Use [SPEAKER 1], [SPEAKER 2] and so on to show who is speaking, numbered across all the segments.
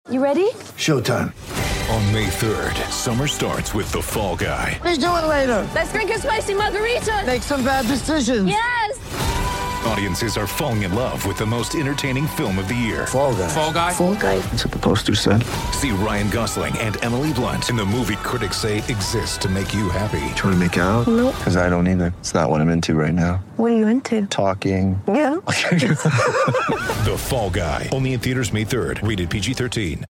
[SPEAKER 1] You ready?
[SPEAKER 2] Showtime.
[SPEAKER 3] On May 3rd, summer starts with The Fall Guy.
[SPEAKER 2] Let's do it later.
[SPEAKER 1] Let's drink a spicy margarita.
[SPEAKER 2] Make some bad decisions.
[SPEAKER 1] Yes!
[SPEAKER 3] Audiences are falling in love with the most entertaining film of the year.
[SPEAKER 2] Fall Guy.
[SPEAKER 4] Fall Guy?
[SPEAKER 1] Fall guy.
[SPEAKER 2] That's what the poster said.
[SPEAKER 3] See Ryan Gosling and Emily Blunt in the movie critics say exists to make you happy.
[SPEAKER 2] Trying to make it out?
[SPEAKER 1] Nope.
[SPEAKER 2] Because I don't either. It's not what I'm into right now.
[SPEAKER 1] What are you into?
[SPEAKER 2] Talking.
[SPEAKER 1] Yeah.
[SPEAKER 3] The Fall Guy. Only in theaters May 3rd. Rated PG-13.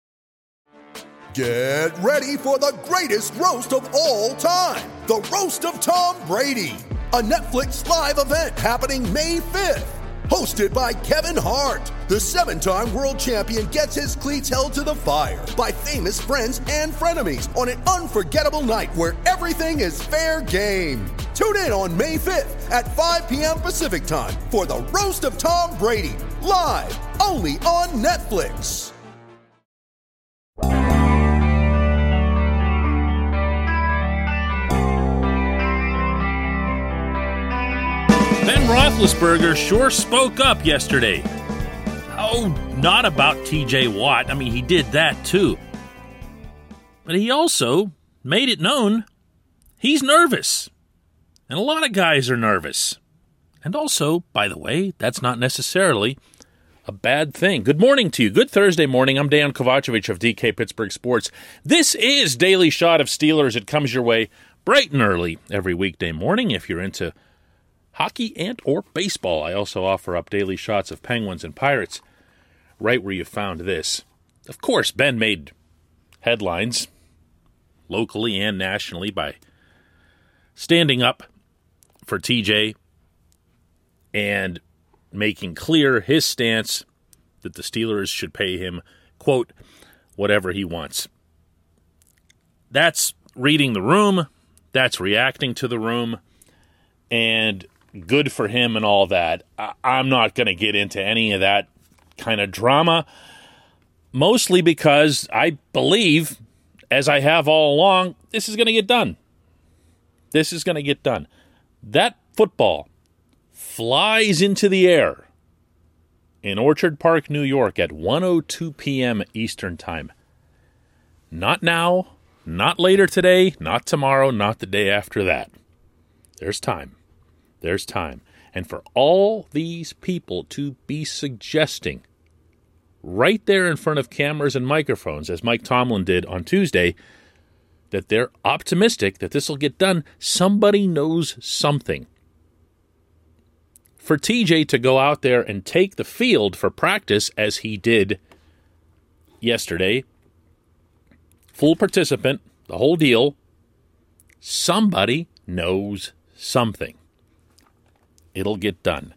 [SPEAKER 5] Get ready for the greatest roast of all time. The Roast of Tom Brady. A Netflix live event happening May 5th. Hosted by Kevin Hart. The 7-time world champion gets his cleats held to the fire by famous friends and frenemies on an unforgettable night where everything is fair game. Tune in on May 5th at 5 p.m. Pacific time for the Roast of Tom Brady. Live only on Netflix.
[SPEAKER 6] Ben Roethlisberger sure spoke up yesterday. Oh, not about TJ Watt. I mean, he did that too. But he also made it known he's nervous. And a lot of guys are nervous. And also, by the way, that's not necessarily a bad thing. Good morning to you. Good Thursday morning. I'm Dan Kovacevic of DK Pittsburgh Sports. This is Daily Shot of Steelers. It comes your way bright and early every weekday morning if you're into hockey and or baseball. I also offer up daily shots of Penguins and Pirates right where you found this. Of course, Ben made headlines locally and nationally by standing up for TJ and making clear his stance that the Steelers should pay him, quote, whatever he wants. That's reading the room. That's reacting to the room. And good for him and all that. I'm not going to get into any of that kind of drama, mostly because I believe, as I have all along, this is going to get done. This is going to get done. That football flies into the air in Orchard Park, New York at 1:02 p.m. Eastern Time. Not now, not later today, not tomorrow, not the day after that. There's time. There's time. And for all these people to be suggesting right there in front of cameras and microphones, as Mike Tomlin did on Tuesday, that they're optimistic that this will get done, somebody knows something. For TJ to go out there and take the field for practice as he did yesterday, full participant, the whole deal, somebody knows something. It'll get done.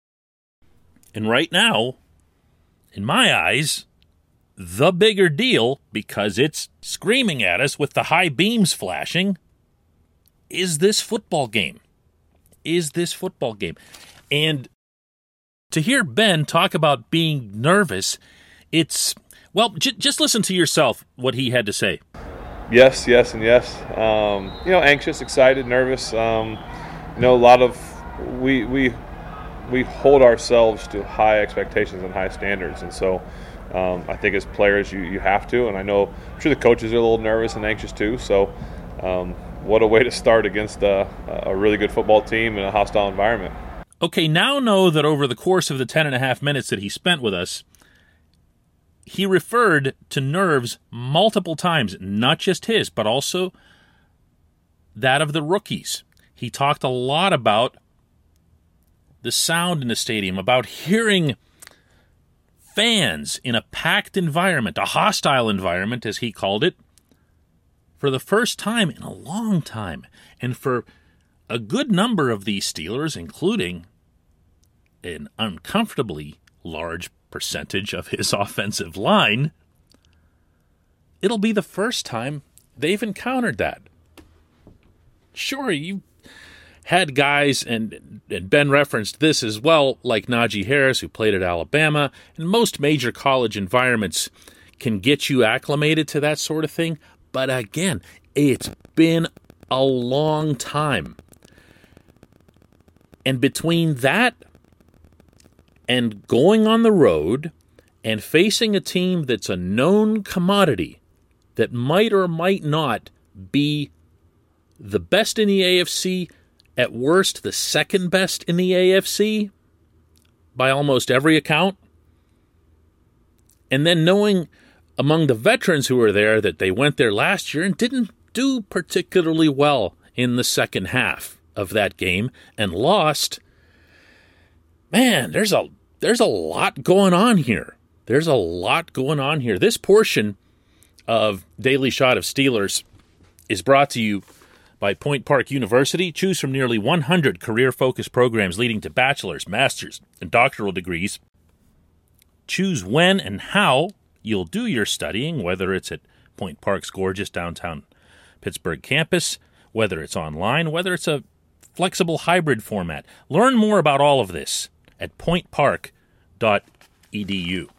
[SPEAKER 6] And right now, in my eyes, the bigger deal, because it's screaming at us with the high beams flashing, is this football game. Is this football game. And to hear Ben talk about being nervous, it's, well, just listen to yourself what he had to say.
[SPEAKER 7] Yes, and yes. Anxious, excited, nervous. A lot of we hold ourselves to high expectations and high standards, and so I think as players you have to. And I'm sure the coaches are a little nervous and anxious too. So what a way to start against a really good football team in a hostile environment.
[SPEAKER 6] Okay, now know that over the course of the 10.5 minutes that he spent with us, he referred to nerves multiple times, not just his, but also that of the rookies. He talked a lot about the sound in the stadium, about hearing fans in a packed environment, a hostile environment, as he called it, for the first time in a long time. And for a good number of these Steelers, including an uncomfortably large percentage of his offensive line, it'll be the first time they've encountered that. Sure, you had guys, and Ben referenced this as well, like Najee Harris, who played at Alabama, and most major college environments can get you acclimated to that sort of thing. But again, it's been a long time. And between that and going on the road and facing a team that's a known commodity that might or might not be the best in the AFC, at worst the second best in the AFC by almost every account, and then knowing among the veterans who were there that they went there last year and didn't do particularly well in the second half of that game and lost, man, there's a lot going on here. There's a lot going on here. This portion of Daily Shot of Steelers is brought to you by Point Park University. Choose from nearly 100 career-focused programs leading to bachelor's, master's, and doctoral degrees. Choose when and how you'll do your studying, whether it's at Point Park's gorgeous downtown Pittsburgh campus, whether it's online, whether it's a flexible hybrid format. Learn more about all of this at pointpark.edu.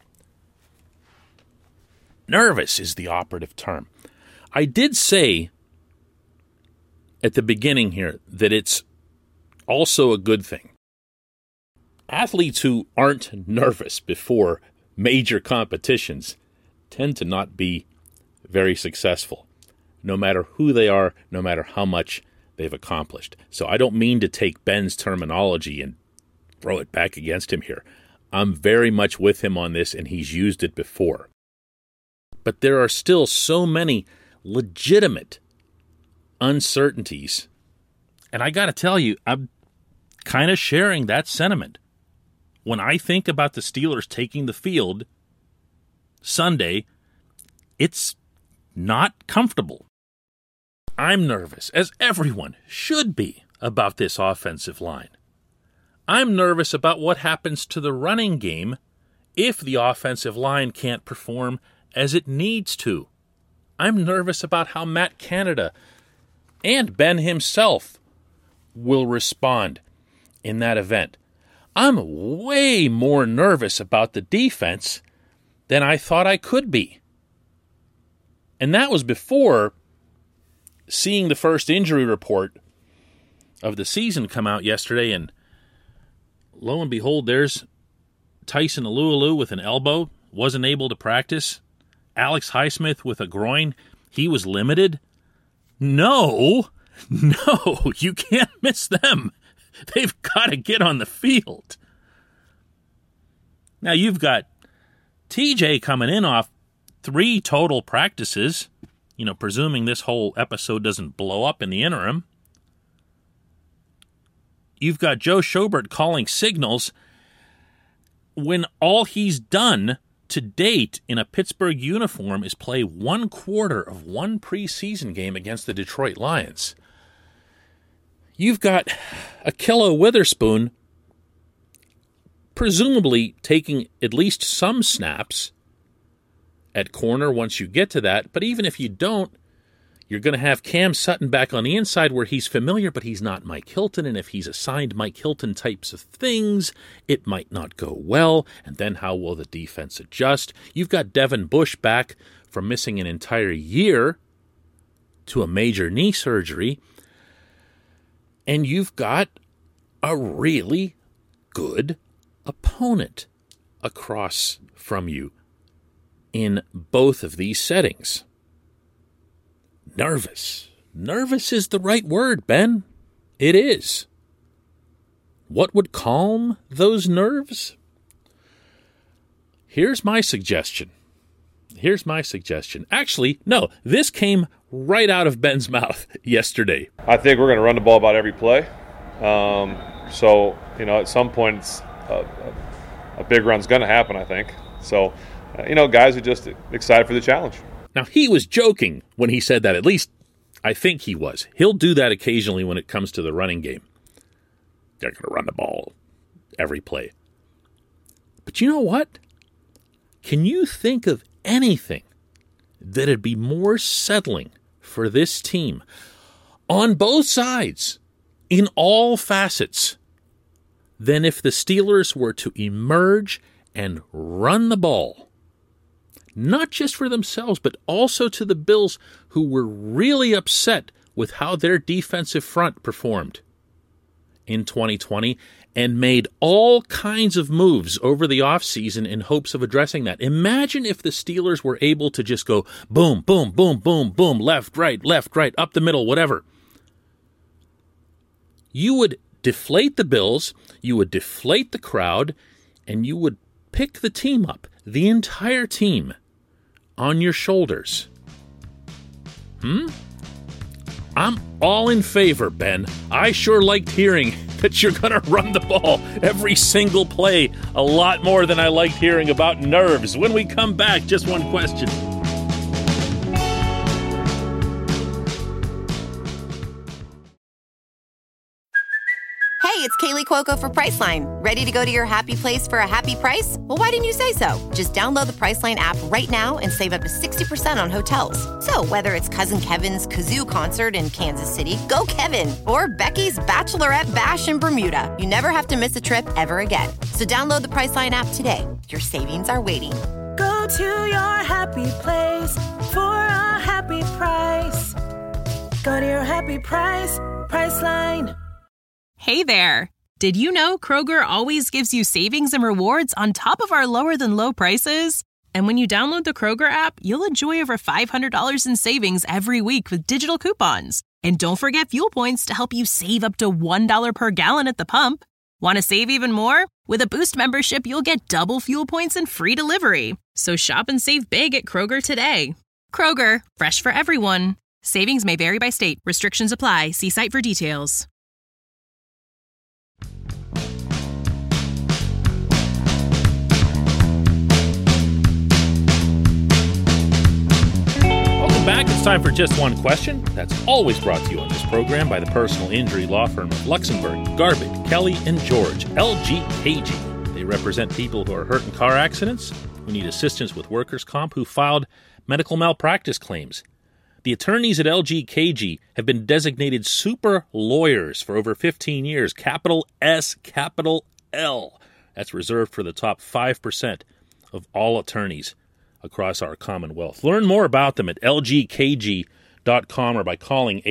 [SPEAKER 6] Nervous is the operative term. I did say at the beginning here that it's also a good thing. Athletes who aren't nervous before major competitions tend to not be very successful, no matter who they are, no matter how much they've accomplished. So I don't mean to take Ben's terminology and throw it back against him here. I'm very much with him on this, and he's used it before. But there are still so many legitimate uncertainties. And I got to tell you, I'm kind of sharing that sentiment. When I think about the Steelers taking the field Sunday, it's not comfortable. I'm nervous, as everyone should be, about this offensive line. I'm nervous about what happens to the running game if the offensive line can't perform as it needs to. I'm nervous about how Matt Canada and Ben himself will respond in that event. I'm way more nervous about the defense than I thought I could be. And that was before seeing the first injury report of the season come out yesterday, and lo and behold, there's Tyson Alualu with an elbow, wasn't able to practice. Alex Highsmith with a groin, he was limited. No, you can't miss them. They've got to get on the field. Now you've got TJ coming in off 3 total practices, presuming this whole episode doesn't blow up in the interim. You've got Joe Schobert calling signals when all he's done to date in a Pittsburgh uniform is play 1/4 of one preseason game against the Detroit Lions. You've got Ahkello Witherspoon presumably taking at least some snaps at corner once you get to that, but even if you don't, you're going to have Cam Sutton back on the inside where he's familiar, but he's not Mike Hilton, and if he's assigned Mike Hilton types of things, it might not go well, and then how will the defense adjust? You've got Devin Bush back from missing an entire year to a major knee surgery, and you've got a really good opponent across from you in both of these settings. Nervous. Nervous is the right word, Ben. It is. What would calm those nerves? Here's my suggestion. Actually, no, this came right out of Ben's mouth yesterday.
[SPEAKER 7] I think we're going to run the ball about every play. So, at some point, it's a big run's going to happen, I think. So, guys are just excited for the challenge.
[SPEAKER 6] Now, he was joking when he said that. At least, I think he was. He'll do that occasionally when it comes to the running game. They're going to run the ball every play. But you know what? Can you think of anything that'd be more settling for this team on both sides, in all facets, than if the Steelers were to emerge and run the ball? Not just for themselves, but also to the Bills, who were really upset with how their defensive front performed. in 2020 and made all kinds of moves over the offseason in hopes of addressing that. Imagine if the Steelers were able to just go boom, boom, boom, boom, boom, left, right, up the middle, whatever. You would deflate the Bills, you would deflate the crowd, and you would pick the team up, the entire team, on your shoulders. I'm all in favor, Ben. I sure liked hearing that you're going to run the ball every single play a lot more than I liked hearing about nerves. When we come back, just one question.
[SPEAKER 4] Hey, it's Kaylee Cuoco for Priceline. Ready to go to your happy place for a happy price? Well, why didn't you say so? Just download the Priceline app right now and save up to 60% on hotels. So whether it's Cousin Kevin's Kazoo Concert in Kansas City, go Kevin, or Becky's Bachelorette Bash in Bermuda, you never have to miss a trip ever again. So download the Priceline app today. Your savings are waiting.
[SPEAKER 8] Go to your happy place for a happy price. Go to your happy price, Priceline.
[SPEAKER 9] Hey there! Did you know Kroger always gives you savings and rewards on top of our lower-than-low prices? And when you download the Kroger app, you'll enjoy over $500 in savings every week with digital coupons. And don't forget fuel points to help you save up to $1 per gallon at the pump. Want to save even more? With a Boost membership, you'll get double fuel points and free delivery. So shop and save big at Kroger today. Kroger, fresh for everyone. Savings may vary by state. Restrictions apply. See site for details.
[SPEAKER 6] Back. It's time for Just One Question. That's always brought to you on this program by the personal injury law firm of Luxembourg, Garbett, Kelly, and George, LGKG. They represent people who are hurt in car accidents, who need assistance with workers' comp, who filed medical malpractice claims. The attorneys at LGKG have been designated super lawyers for over 15 years, capital S, capital L. That's reserved for the top 5% of all attorneys across our Commonwealth. Learn more about them at lgkg.com or by calling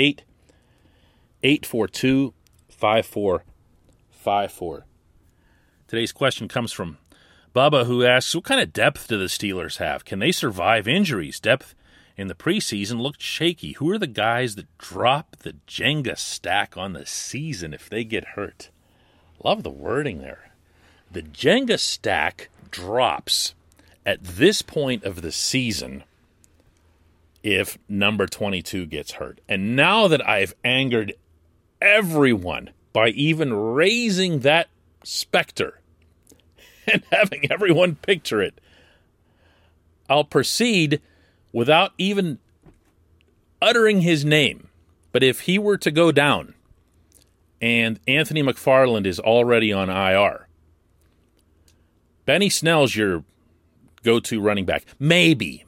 [SPEAKER 6] 888-842-5454. Today's question comes from Bubba, who asks, what kind of depth do the Steelers have? Can they survive injuries? Depth in the preseason looked shaky. Who are the guys that drop the Jenga stack on the season if they get hurt? Love the wording there. The Jenga stack drops at this point of the season if number 22 gets hurt. And now that I've angered everyone by even raising that specter and having everyone picture it, I'll proceed without even uttering his name. But if he were to go down and Anthony McFarland is already on IR, Benny Snell's your go-to running back. Maybe.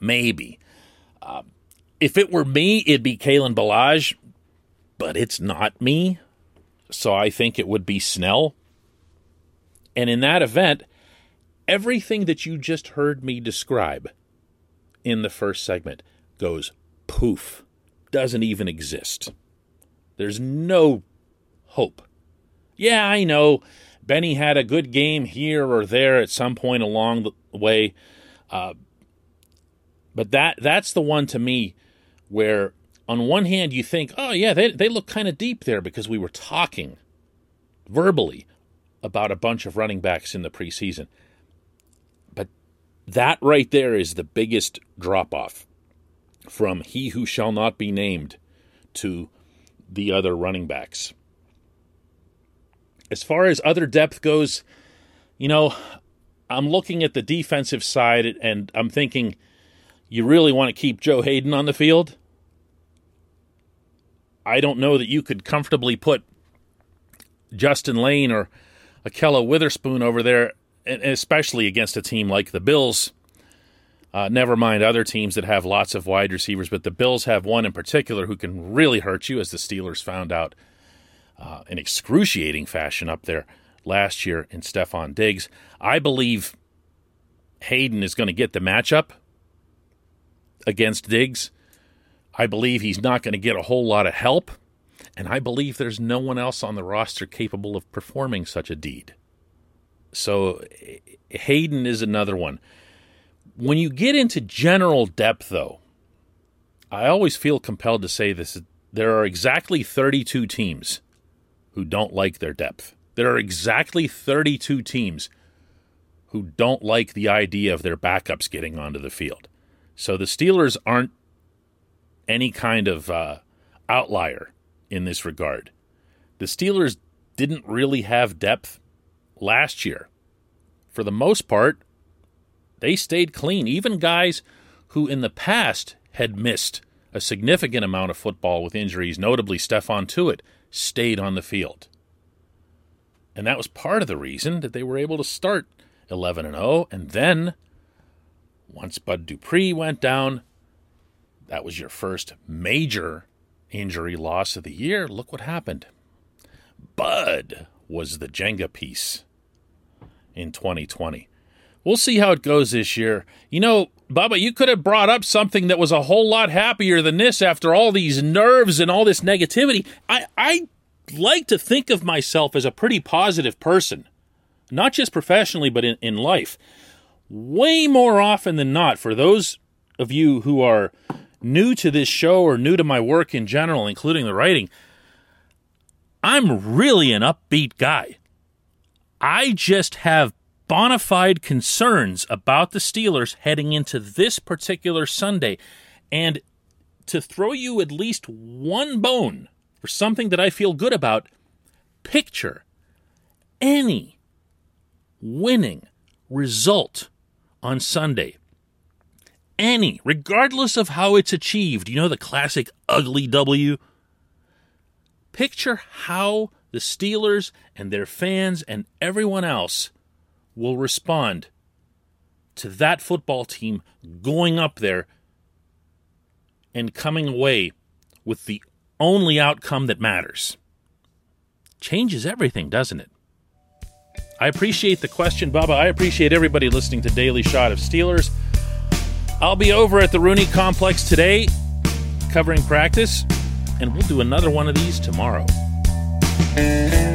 [SPEAKER 6] If it were me, it'd be Kalen Ballage, but it's not me, so I think it would be Snell. And in that event, everything that you just heard me describe in the first segment goes poof. Doesn't even exist. There's no hope. Yeah, I know Benny had a good game here or there at some point along the way. But that's the one to me where on one hand you think, oh yeah, they look kind of deep there because we were talking verbally about a bunch of running backs in the preseason. But that right there is the biggest drop-off from he who shall not be named to the other running backs. As far as other depth goes, I'm looking at the defensive side, and I'm thinking, you really want to keep Joe Hayden on the field? I don't know that you could comfortably put Justin Lane or Akella Witherspoon over there, and especially against a team like the Bills. Never mind other teams that have lots of wide receivers, but the Bills have one in particular who can really hurt you, as the Steelers found out in excruciating fashion up there last year in Stephon Diggs. I believe Hayden is going to get the matchup against Diggs. I believe he's not going to get a whole lot of help. And I believe there's no one else on the roster capable of performing such a deed. So Hayden is another one. When you get into general depth, though, I always feel compelled to say this. There are exactly 32 teams who don't like their depth. There are exactly 32 teams who don't like the idea of their backups getting onto the field. So the Steelers aren't any kind of outlier in this regard. The Steelers didn't really have depth last year. For the most part, they stayed clean. Even guys who in the past had missed a significant amount of football with injuries, notably Stephon Tuitt, stayed on the field. And that was part of the reason that they were able to start 11-0. And then, once Bud Dupree went down, that was your first major injury loss of the year. Look what happened. Bud was the Jenga piece in 2020. We'll see how it goes this year. You know, Bubba, you could have brought up something that was a whole lot happier than this after all these nerves and all this negativity. I like to think of myself as a pretty positive person, not just professionally, but in life. Way more often than not, for those of you who are new to this show or new to my work in general, including the writing, I'm really an upbeat guy. I just have bona fide concerns about the Steelers heading into this particular Sunday. And to throw you at least one bone for something that I feel good about, picture any winning result on Sunday. Any, regardless of how it's achieved. You know, the classic ugly W? Picture how the Steelers and their fans and everyone else will respond to that football team going up there and coming away with the only outcome that matters. Changes everything, doesn't it? I appreciate the question, Bubba. I appreciate everybody listening to Daily Shot of Steelers. I'll be over at the Rooney Complex today covering practice, and we'll do another one of these tomorrow.